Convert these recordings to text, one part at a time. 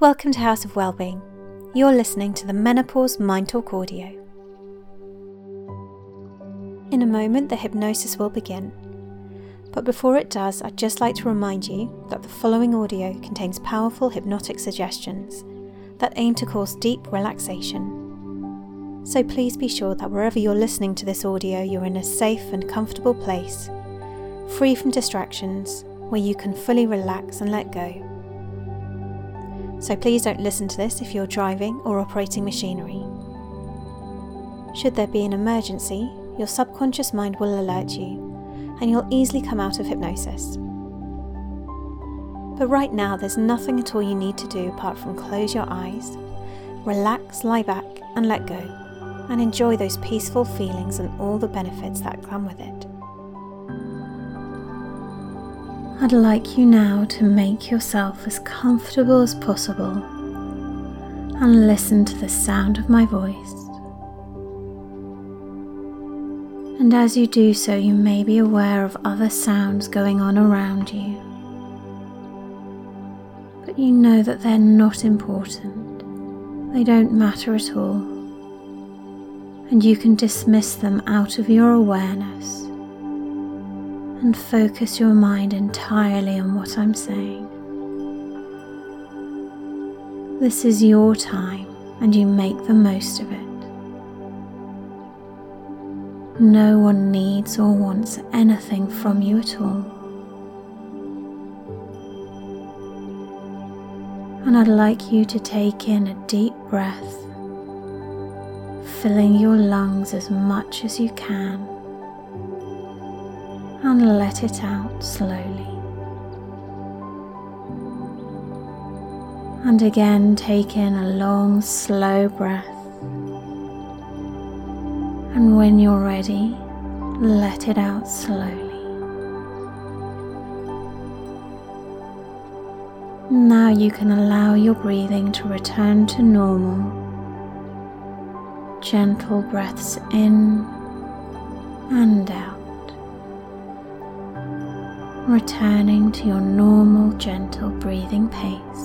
Welcome to House of Wellbeing. You're listening to the Menopause Mind Talk audio. In a moment, the hypnosis will begin. But before it does, I'd just like to remind you that the following audio contains powerful hypnotic suggestions that aim to cause deep relaxation. So please be sure that wherever you're listening to this audio, you're in a safe and comfortable place, free from distractions, where you can fully relax and let go. So please don't listen to this if you're driving or operating machinery. Should there be an emergency, your subconscious mind will alert you, and you'll easily come out of hypnosis. But right now, there's nothing at all you need to do apart from close your eyes, relax, lie back, and let go, and enjoy those peaceful feelings and all the benefits that come with it. I'd like you now to make yourself as comfortable as possible and listen to the sound of my voice. And as you do so, you may be aware of other sounds going on around you. But you know that they're not important. They don't matter at all. And you can dismiss them out of your awareness and focus your mind entirely on what I'm saying. This is your time, and you make the most of it. No one needs or wants anything from you at all. And I'd like you to take in a deep breath, filling your lungs as much as you can, and let it out slowly. And again, take in a long, slow breath. And when you're ready, let it out slowly. Now you can allow your breathing to return to normal. Gentle breaths in and out, returning to your normal, gentle breathing pace.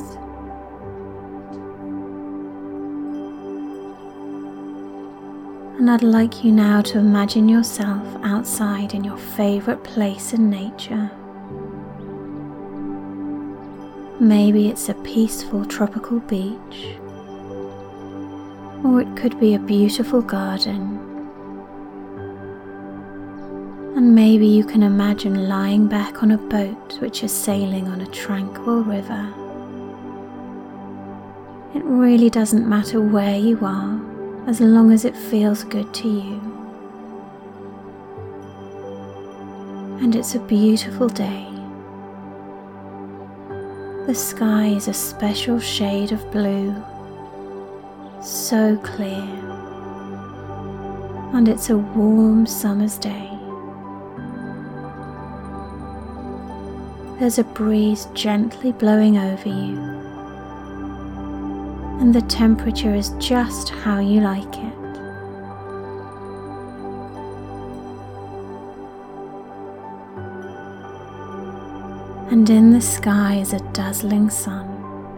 And I'd like you now to imagine yourself outside in your favorite place in nature. Maybe it's a peaceful tropical beach, or it could be a beautiful garden. And maybe you can imagine lying back on a boat which is sailing on a tranquil river. It really doesn't matter where you are, as long as it feels good to you. And it's a beautiful day. The sky is a special shade of blue, so clear. And it's a warm summer's day. There's a breeze gently blowing over you, and the temperature is just how you like it. And in the sky is a dazzling sun,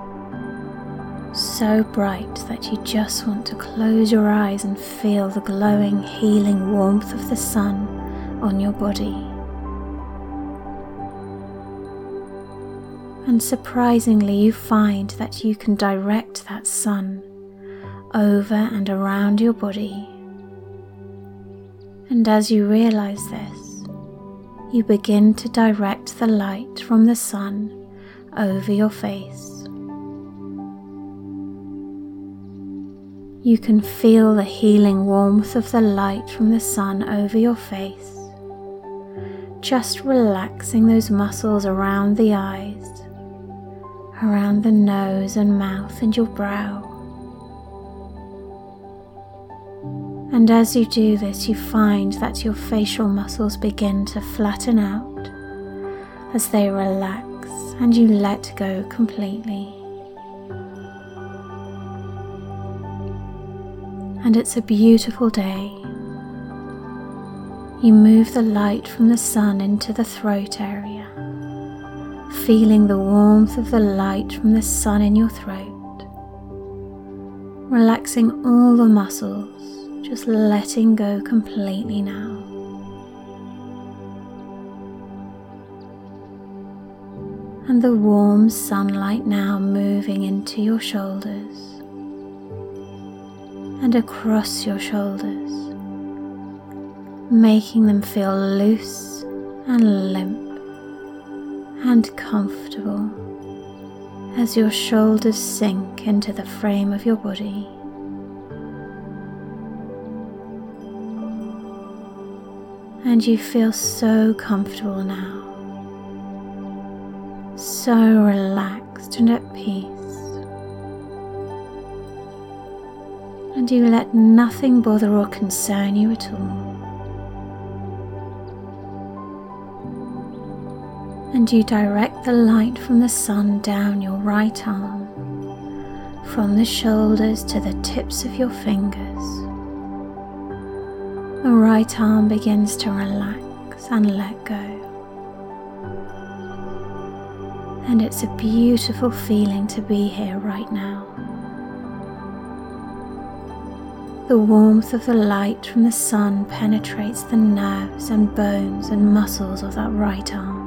so bright that you just want to close your eyes and feel the glowing, healing warmth of the sun on your body. And surprisingly, you find that you can direct that sun over and around your body. And as you realize this, you begin to direct the light from the sun over your face. You can feel the healing warmth of the light from the sun over your face, just relaxing those muscles around the eyes, around the nose and mouth and your brow. And as you do this, you find that your facial muscles begin to flatten out as they relax and you let go completely. And it's a beautiful day. You move the light from the sun into the throat area, feeling the warmth of the light from the sun in your throat. relaxing all the muscles, just letting go completely now. And the warm sunlight now moving into your shoulders and across your shoulders, making them feel loose and limp and comfortable as your shoulders sink into the frame of your body. And you feel so comfortable now, so relaxed and at peace. And you let nothing bother or concern you at all. And you direct the light from the sun down your right arm, from the shoulders to the tips of your fingers. The right arm begins to relax and let go. And it's a beautiful feeling to be here right now. The warmth of the light from the sun penetrates the nerves and bones and muscles of that right arm.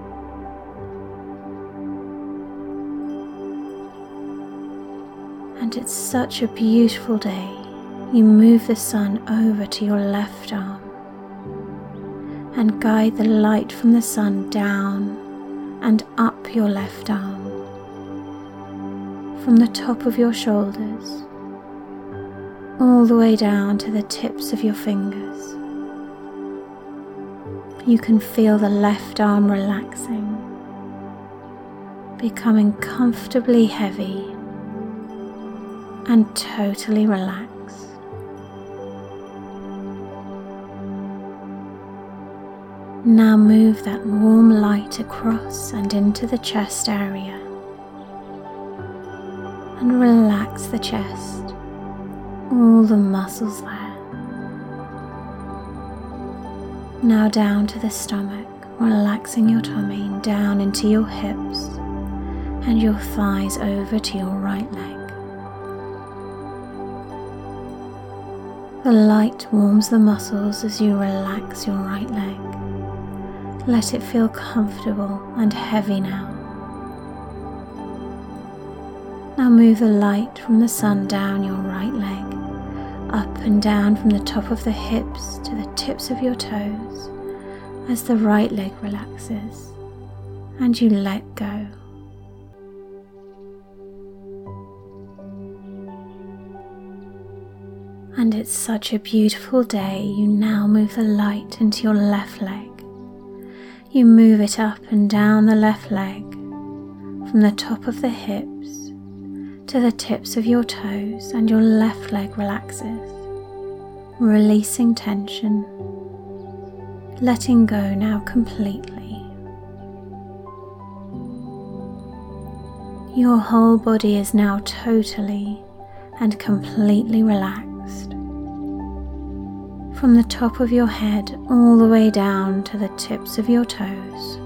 And it's such a beautiful day. You move the sun over to your left arm and guide the light from the sun down and up your left arm, from the top of your shoulders all the way down to the tips of your fingers. You can feel the left arm relaxing, becoming comfortably heavy and totally relaxed. Now move that warm light across and into the chest area and relax the chest, all the muscles there. Now down to the stomach, relaxing your tummy down into your hips and your thighs over to your right leg. The light warms the muscles as you relax your right leg. Let it feel comfortable and heavy now. Now move the light from the sun down your right leg, up and down from the top of the hips to the tips of your toes as the right leg relaxes and you let go. And it's such a beautiful day. You now move the light into your left leg. You move it up and down the left leg, from the top of the hips to the tips of your toes, and your left leg relaxes, releasing tension, letting go now completely. Your whole body is now totally and completely relaxed. From the top of your head all the way down to the tips of your toes.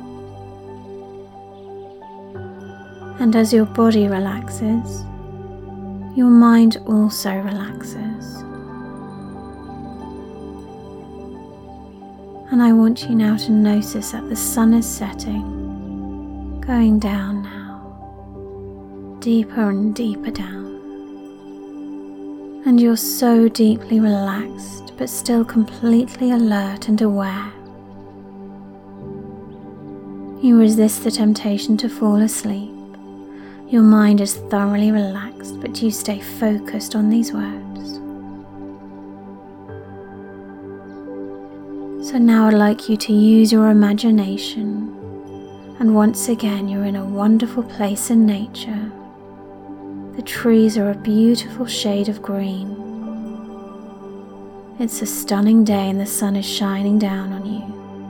And as your body relaxes, your mind also relaxes. And I want you now to notice that the sun is setting, going down now, deeper and deeper down. And you're so deeply relaxed, but still completely alert and aware. You resist the temptation to fall asleep. Your mind is thoroughly relaxed, but you stay focused on these words. So now I'd like you to use your imagination, and once again you're in a wonderful place in nature. The trees are a beautiful shade of green. It's a stunning day and the sun is shining down on you.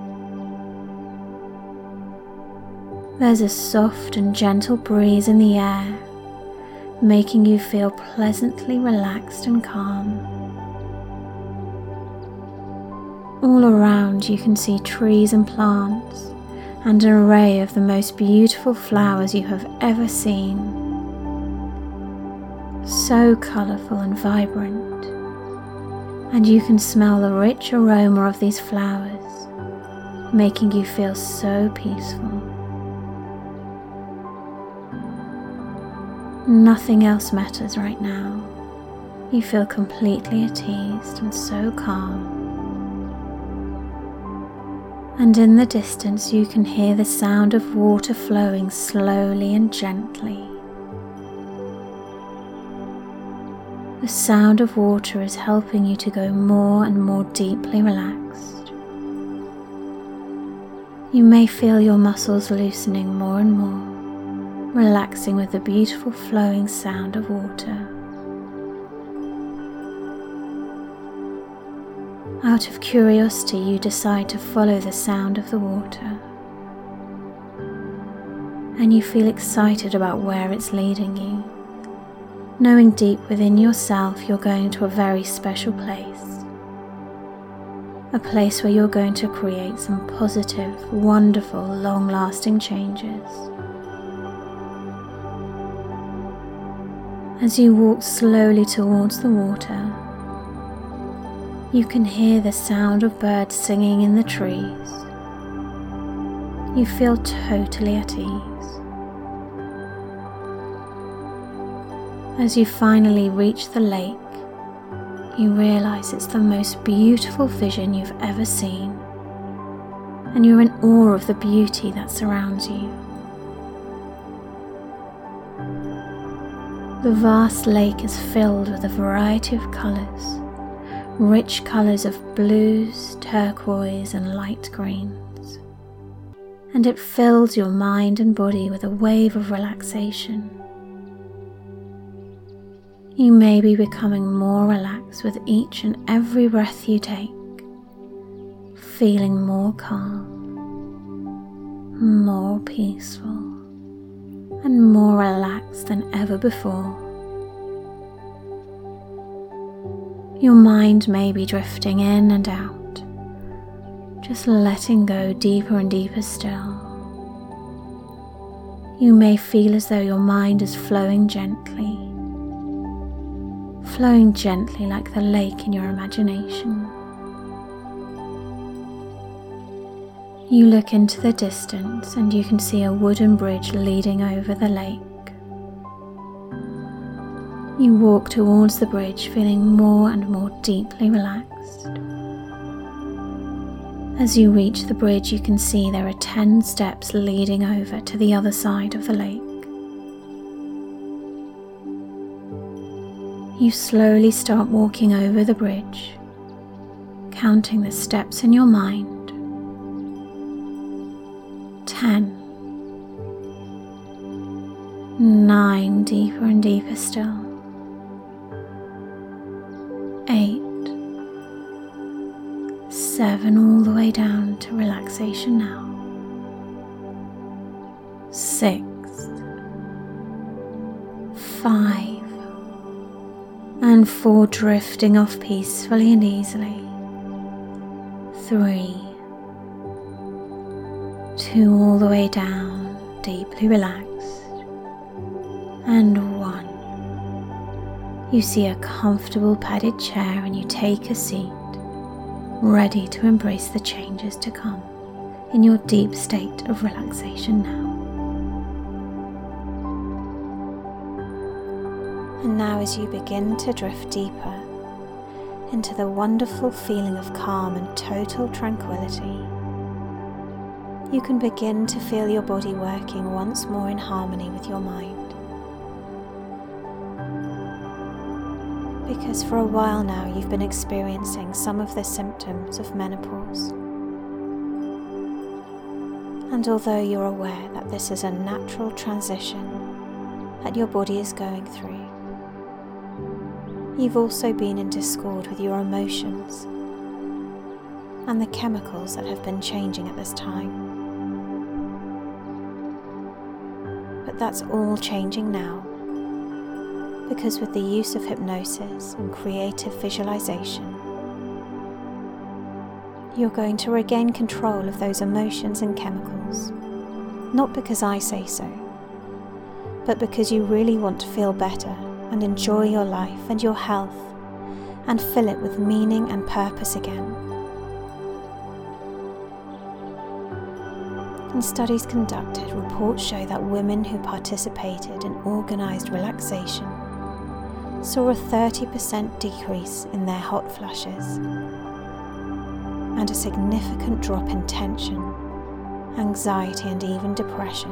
There's a soft and gentle breeze in the air, making you feel pleasantly relaxed and calm. All around you can see trees and plants and an array of the most beautiful flowers you have ever seen. so colourful and vibrant, and you can smell the rich aroma of these flowers, making you feel so peaceful. Nothing else matters right now. You feel completely at ease and so calm. And in the distance you can hear the sound of water flowing slowly and gently. The sound of water is helping you to go more and more deeply relaxed. You may feel your muscles loosening more and more, relaxing with the beautiful flowing sound of water. Out of curiosity, you decide to follow the sound of the water, and you feel excited about where it's leading you, knowing deep within yourself you're going to a very special place, a place where you're going to create some positive, wonderful, long-lasting changes. As you walk slowly towards the water, you can hear the sound of birds singing in the trees. You feel totally at ease. As you finally reach the lake, you realize it's the most beautiful vision you've ever seen, and you're in awe of the beauty that surrounds you. The vast lake is filled with a variety of colors, rich colors of blues, turquoise, and light greens, and it fills your mind and body with a wave of relaxation. You may be becoming more relaxed with each and every breath you take, feeling more calm, more peaceful, and more relaxed than ever before. Your mind may be drifting in and out, just letting go deeper and deeper still. You may feel as though your mind is flowing gently like the lake in your imagination. You look into the distance and you can see a wooden bridge leading over the lake. You walk towards the bridge feeling more and more deeply relaxed. As you reach the bridge, you can see there are 10 steps leading over to the other side of the lake. You slowly start walking over the bridge, counting the steps in your mind. 10. 9, deeper and deeper still. 8. 7, all the way down to relaxation now. 6. 5. And 4, drifting off peacefully and easily. 3. 2, all the way down, deeply relaxed. And 1. You see a comfortable padded chair and you take a seat, ready to embrace the changes to come in your deep state of relaxation now. And now as you begin to drift deeper into the wonderful feeling of calm and total tranquility, you can begin to feel your body working once more in harmony with your mind. Because for a while now you've been experiencing some of the symptoms of menopause. And although you're aware that this is a natural transition that your body is going through, you've also been in discord with your emotions and the chemicals that have been changing at this time. But that's all changing now, because with the use of hypnosis and creative visualization, you're going to regain control of those emotions and chemicals, not because I say so, but because you really want to feel better and enjoy your life and your health and fill it with meaning and purpose again. In studies conducted, reports show that women who participated in organised relaxation saw a 30% decrease in their hot flushes and a significant drop in tension, anxiety and even depression.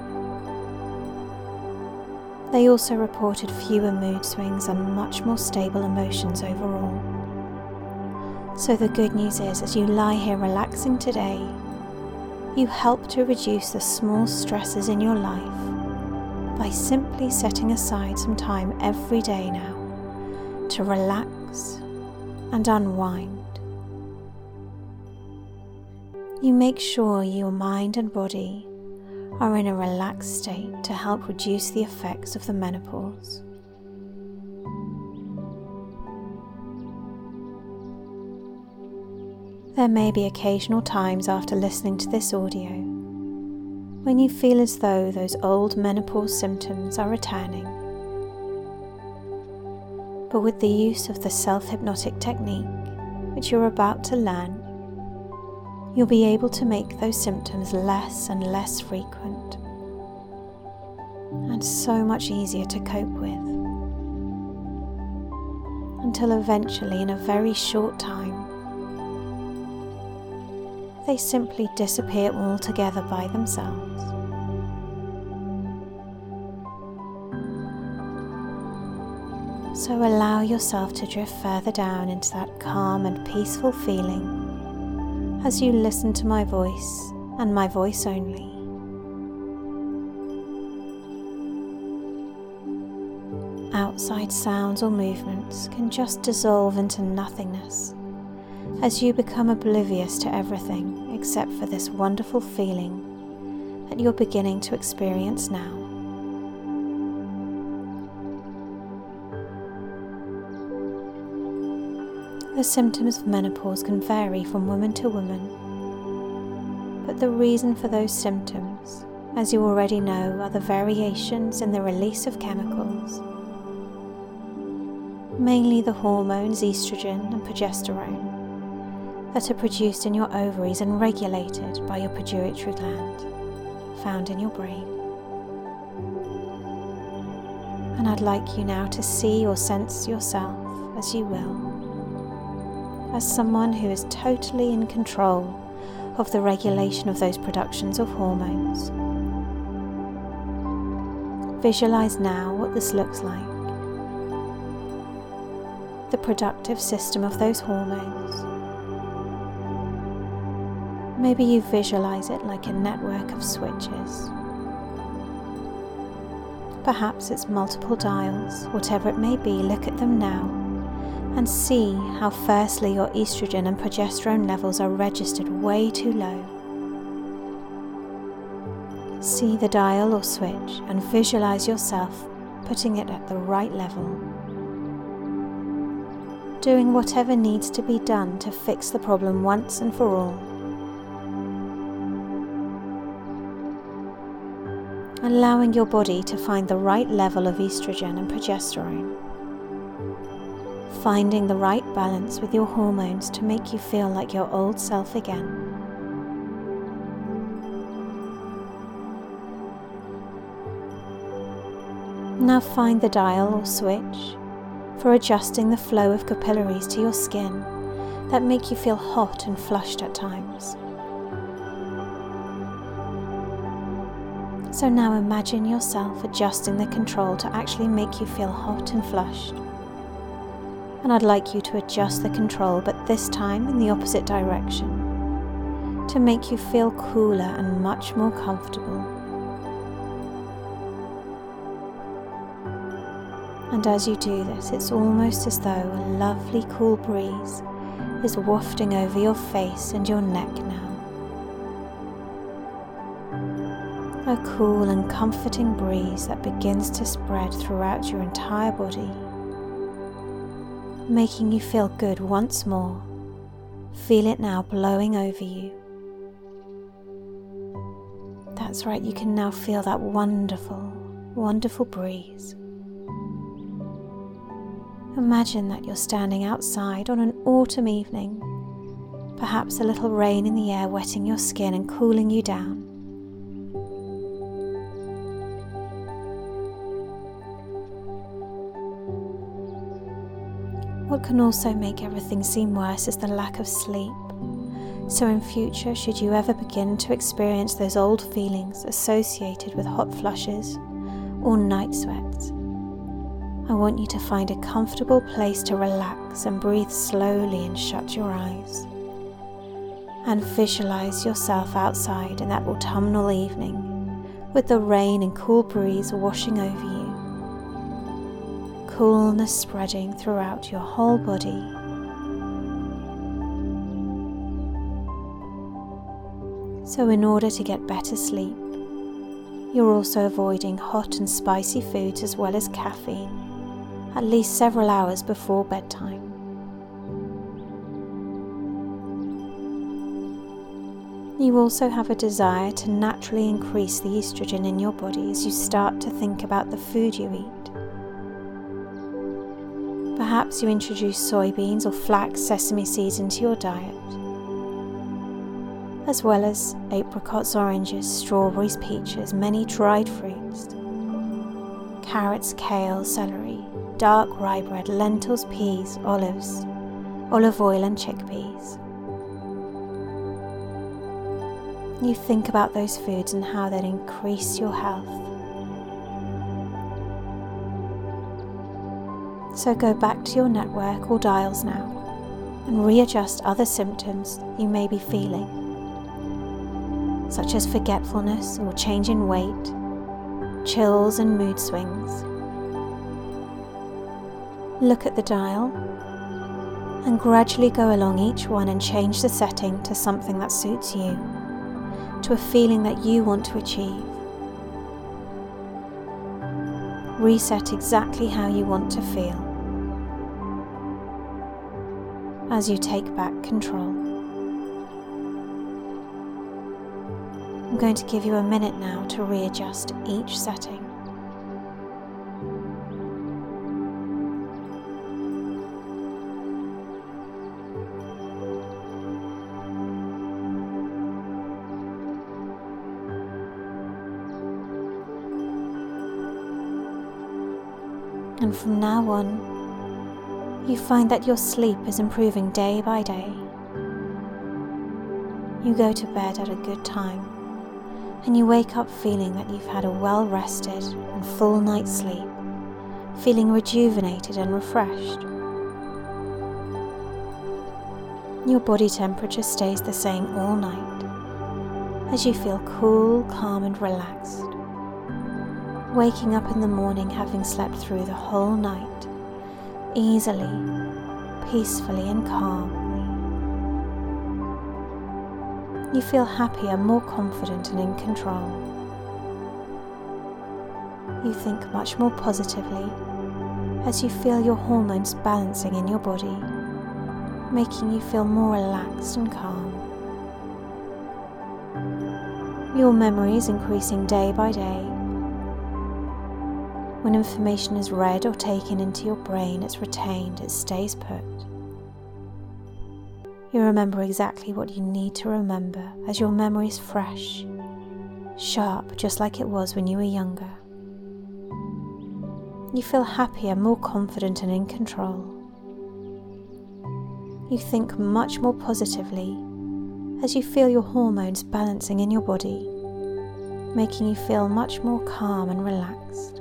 They also reported fewer mood swings and much more stable emotions overall. So the good news is, as you lie here relaxing today, you help to reduce the small stresses in your life by simply setting aside some time every day now to relax and unwind. You make sure your mind and body are in a relaxed state to help reduce the effects of the menopause. There may be occasional times after listening to this audio when you feel as though those old menopause symptoms are returning. But with the use of the self-hypnotic technique, which you're about to learn, you'll be able to make those symptoms less and less frequent and so much easier to cope with, until eventually, in a very short time, they simply disappear altogether by themselves. So allow yourself to drift further down into that calm and peaceful feeling as you listen to my voice and my voice only. Outside sounds or movements can just dissolve into nothingness as you become oblivious to everything except for this wonderful feeling that you're beginning to experience now. The symptoms of menopause can vary from woman to woman, but the reason for those symptoms, as you already know, are the variations in the release of chemicals, mainly the hormones estrogen and progesterone, that are produced in your ovaries and regulated by your pituitary gland, found in your brain. And I'd like you now to see or sense yourself, as you will, as someone who is totally in control of the regulation of those productions of hormones. Visualize now what this looks like. The productive system of those hormones. Maybe you visualize it like a network of switches. Perhaps it's multiple dials, whatever it may be, look at them now and see how firstly your estrogen and progesterone levels are registered way too low. See the dial or switch and visualize yourself putting it at the right level, doing whatever needs to be done to fix the problem once and for all. Allowing your body to find the right level of estrogen and progesterone. Finding the right balance with your hormones to make you feel like your old self again. Now find the dial or switch for adjusting the flow of capillaries to your skin that make you feel hot and flushed at times. So now imagine yourself adjusting the control to actually make you feel hot and flushed. And I'd like you to adjust the control, but this time in the opposite direction, to make you feel cooler and much more comfortable. And as you do this, it's almost as though a lovely cool breeze is wafting over your face and your neck now. A cool and comforting breeze that begins to spread throughout your entire body, making you feel good once more. Feel it now blowing over you. That's right, you can now feel that wonderful, wonderful breeze. Imagine that you're standing outside on an autumn evening, perhaps a little rain in the air wetting your skin and cooling you down. What can also make everything seem worse is the lack of sleep. So in future, should you ever begin to experience those old feelings associated with hot flushes or night sweats, I want you to find a comfortable place to relax and breathe slowly and shut your eyes. And visualize yourself outside in that autumnal evening with the rain and cool breeze washing over you. Coolness spreading throughout your whole body. So in order to get better sleep, you're also avoiding hot and spicy foods as well as caffeine, at least several hours before bedtime. You also have a desire to naturally increase the estrogen in your body as you start to think about the food you eat. Perhaps you introduce soybeans or flax sesame seeds into your diet, as well as apricots, oranges, strawberries, peaches, many dried fruits, carrots, kale, celery, dark rye bread, lentils, peas, olives, olive oil and chickpeas. You think about those foods and how they'd increase your health. So go back to your network or dials now and readjust other symptoms you may be feeling, such as forgetfulness or change in weight, chills and mood swings. Look at the dial and gradually go along each one and change the setting to something that suits you, to a feeling that you want to achieve. Reset exactly how you want to feel as you take back control. I'm going to give you a minute now to readjust each setting. And from now on, you find that your sleep is improving day by day. You go to bed at a good time, and you wake up feeling that you've had a well-rested and full night's sleep, feeling rejuvenated and refreshed. Your body temperature stays the same all night, as you feel cool, calm and relaxed, waking up in the morning having slept through the whole night, easily, peacefully and calmly. You feel happier, more confident and in control. You think much more positively as you feel your hormones balancing in your body, making you feel more relaxed and calm. Your memory is increasing day by day. When information is read or taken into your brain, it's retained, it stays put. You remember exactly what you need to remember as your memory is fresh, sharp, just like it was when you were younger. You feel happier, more confident and in control. You think much more positively as you feel your hormones balancing in your body, making you feel much more calm and relaxed.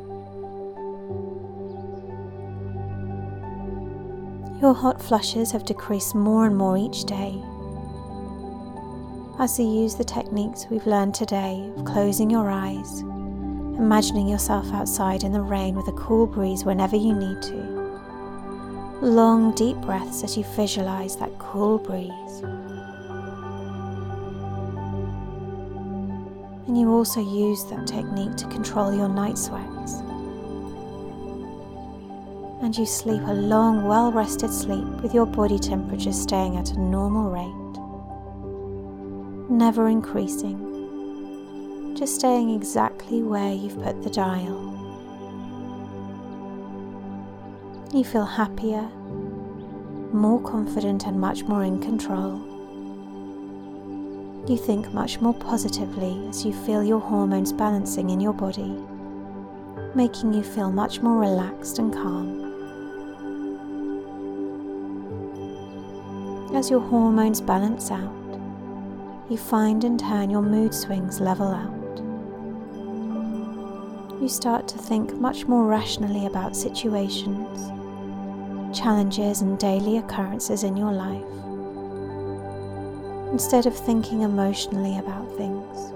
Your hot flushes have decreased more and more each day. As you use the techniques we've learned today of closing your eyes, imagining yourself outside in the rain with a cool breeze whenever you need to. Long, deep breaths as you visualize that cool breeze. And you also use that technique to control your night sweats. And you sleep a long, well-rested sleep with your body temperature staying at a normal rate, never increasing, just staying exactly where you've put the dial. You feel happier, more confident and much more in control. You think much more positively as you feel your hormones balancing in your body, making you feel much more relaxed and calm. As your hormones balance out, you find in turn your mood swings level out. You start to think much more rationally about situations, challenges and daily occurrences in your life, instead of thinking emotionally about things.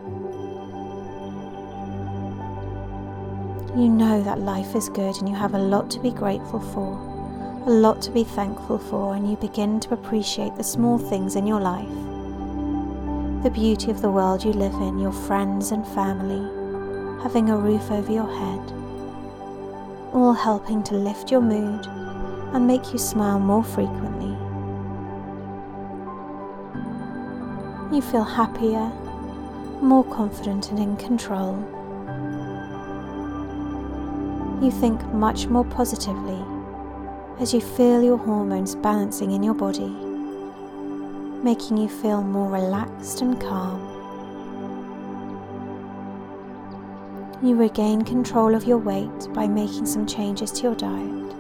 You know that life is good and you have a lot to be grateful for, a lot to be thankful for, and you begin to appreciate the small things in your life, the beauty of the world you live in, your friends and family, having a roof over your head, all helping to lift your mood and make you smile more frequently. You feel happier, more confident and in control. You think much more positively as you feel your hormones balancing in your body, making you feel more relaxed and calm. You regain control of your weight by making some changes to your diet.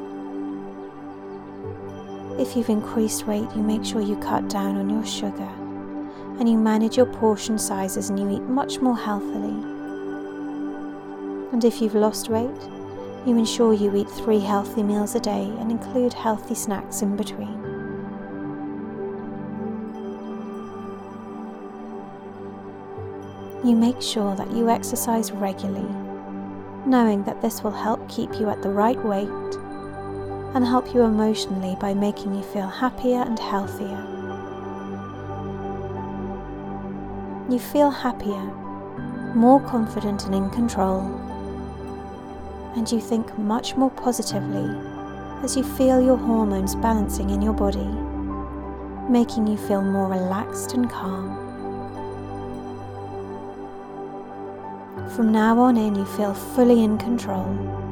If you've increased weight, you make sure you cut down on your sugar and you manage your portion sizes and you eat much more healthily. And if you've lost weight, you ensure you eat 3 healthy meals a day and include healthy snacks in between. You make sure that you exercise regularly, knowing that this will help keep you at the right weight and help you emotionally by making you feel happier and healthier. You feel happier, more confident and in control, and you think much more positively as you feel your hormones balancing in your body, making you feel more relaxed and calm. From now on in, you feel fully in control.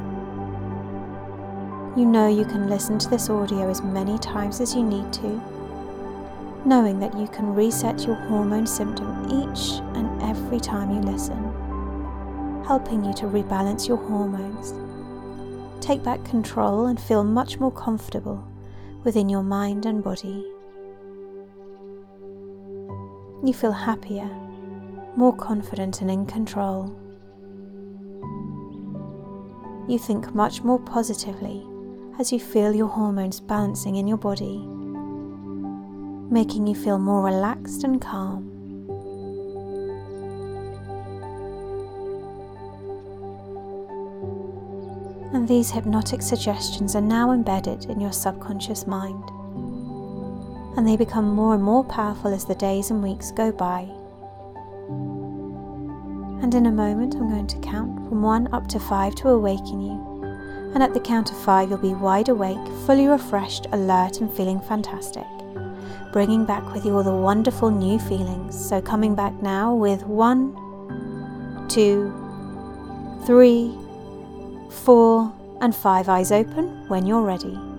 You know you can listen to this audio as many times as you need to, knowing that you can reset your hormone symptom each and every time you listen, helping you to rebalance your hormones, take back control and feel much more comfortable within your mind and body. You feel happier, more confident and in control. You think much more positively as you feel your hormones balancing in your body, making you feel more relaxed and calm. And these hypnotic suggestions are now embedded in your subconscious mind, and they become more and more powerful as the days and weeks go by. And in a moment I'm going to count from 1 up to 5 to awaken you, and at the count of 5 you'll be wide awake, fully refreshed, alert and feeling fantastic, bringing back with you all the wonderful new feelings. So coming back now with 1, 2, 3, 4 and 5, eyes open when you're ready.